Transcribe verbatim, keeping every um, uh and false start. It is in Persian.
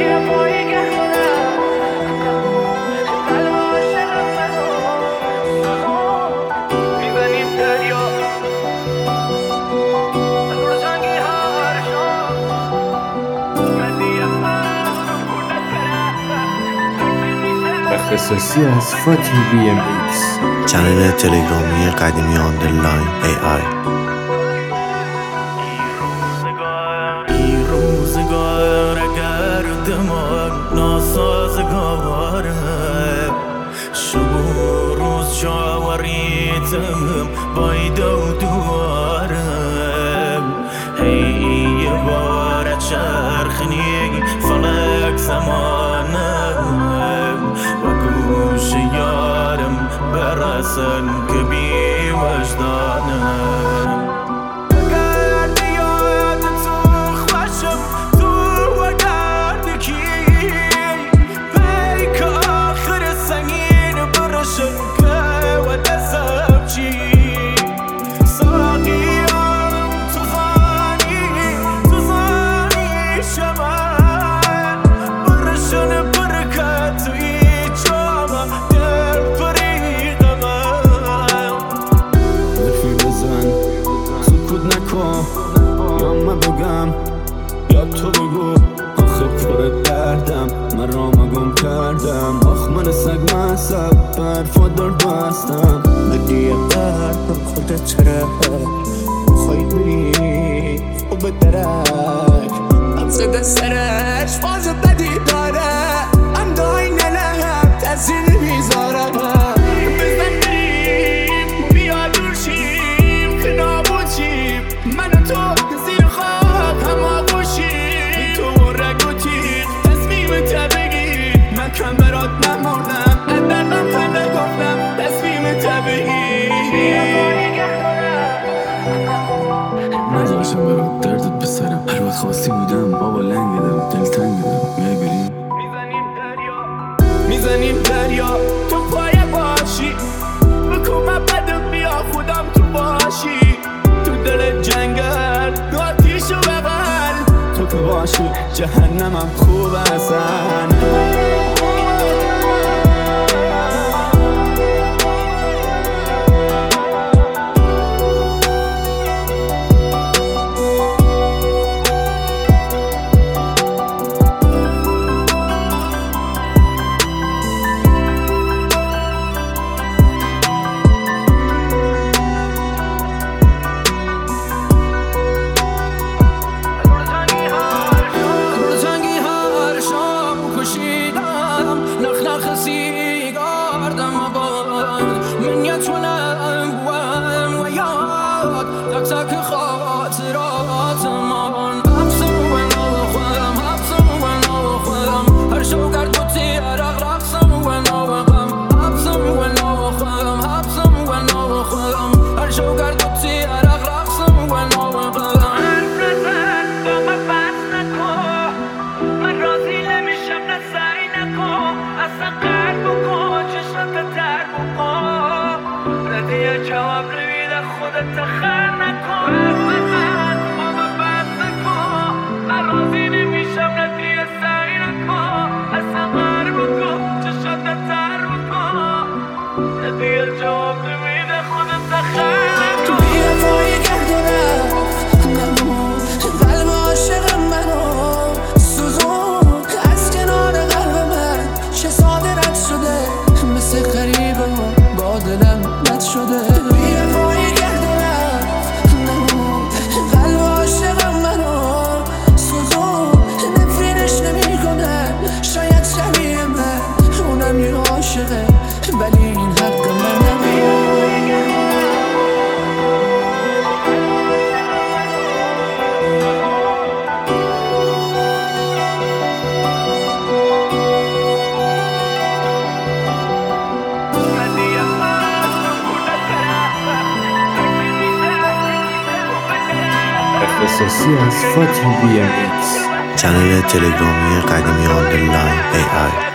اختصاصی از فاتی وی ام ایکس، چنل تلگرامی قدیمی آندرلاین ای آی. این روزگار اگر دمان ناسازگاره، شب و روز جاوریتم باید و دوارم. هی یه بار چرخنی فلک زمانم و گوش یارم برسن که بی وجدانم. یا من بگم یا تو بگو، آخه پر دردم من رامو گم کردم. آخ من سگ مصب برفا درد بستم. بدی قلبم خودت چرا خواهی بری و به درک هم زده سرش باز بدی داره. هم دای نلهم تاثیر میذاره. بزن بریم بیا دور شیم که نابود شیم. من و تو زیر خواب هم آغوشیم. تو رگ و تیغ تصمیمت بگیر. من کم برات نمردم از دردم پنده گفتم تصمیمت بگیر. نذاشتم برات دردت بسرم. هر وقت خواستی بودم بابا لنگیدم دلتنگیدم. میای بریم میزنیم دریا میزنیم دریا تو پای باشی. بکن من بدم بیا خودم تو باشی. تو دل جنگل دو آتیشو ببر. تو که باشی جهنمم خوب هستن. تک خاطرات من حبسم و نو خودم حبسم و نو خودم. هر شو کرد بودی عرق رقصم و نو غم. حبسم و نو خودم حبسم و نو خودم. هر شو کرد بودی عرق رقصم و نو غم. حرف نزن با من بس نکن. من راضی نمیشم نه سعی نکن. اصلا قرد بکن چشمت تر بکن. ردیه جواب نمیده خودت تخر نکن. ولی این حق من اختصاصی از فاتی وی ام ایکس، چنل تلگرامی قدیمی آندرلاین ای آی.